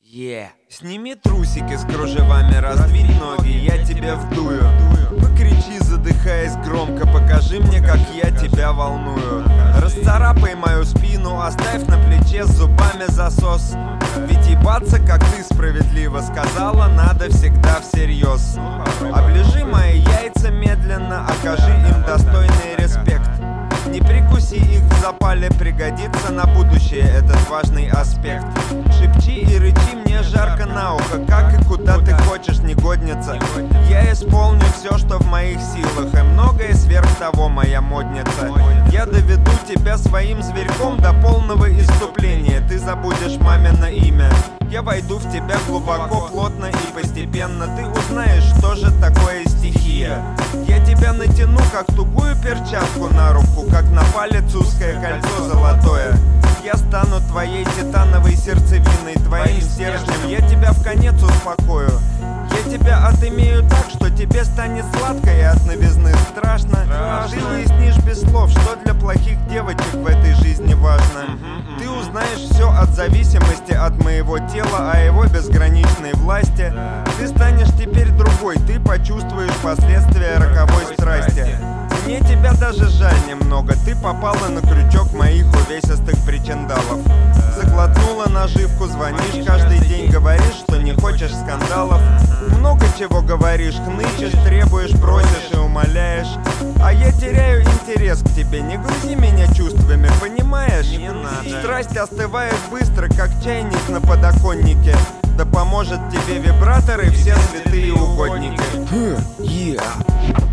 Сними трусики с кружевами, раздвинь ноги, я тебя вдую. Покричи, задыхаясь громко, покажи мне, как я тебя волную. Расцарапай мою спину, оставь на плече с зубами засос. Ведь ебаться, как ты справедливо сказала, надо всегда всерьез. Оближи мои яйца медленно, окажи им достойный респект. Не прикуси их в запале, пригодится на будущее этот важный аспект. Шепчи и рычи мне жарко на ухо, как и куда ты хочешь, негодница. Я исполню все, что в моих силах, и многое сверх того, моя модница. Я доведу тебя своим зверьком до полного исступления. Ты забудешь мамино имя. Я войду в тебя глубоко, плотно и постепенно. Ты узнаешь, что же такое стихия. Я тебя натяну, как тугую перчатку на руку, как на палец узкое кольцо золотое. Я стану твоей титановой сердцевиной, твоим стержнем. Я тебя в конец успокою. Я тебя отымею так, что тебе станет сладко и от новизны страшно. Ты выяснишь без слов, что для плохих девочек в этой жизни важно. Ты узнаешь все от зависимости от моего тела, о его безграничной власти. Ты станешь теперь другой, ты почувствуешь последствия роковой страсти. Мне тебя даже жаль немного, ты попала на крючок моих увесистых причиндалов. Заглотнула наживку, звонишь каждый день, говоришь, что не хочешь скандалов. Много чего говоришь, хнычешь, требуешь, просишь и умоляешь. А я теряю интерес к тебе, не грузи меня чувствами, понимаешь? Не надо. Страсть остывает быстро, как чайник на подоконнике. Да поможет тебе вибратор и все святые угодники.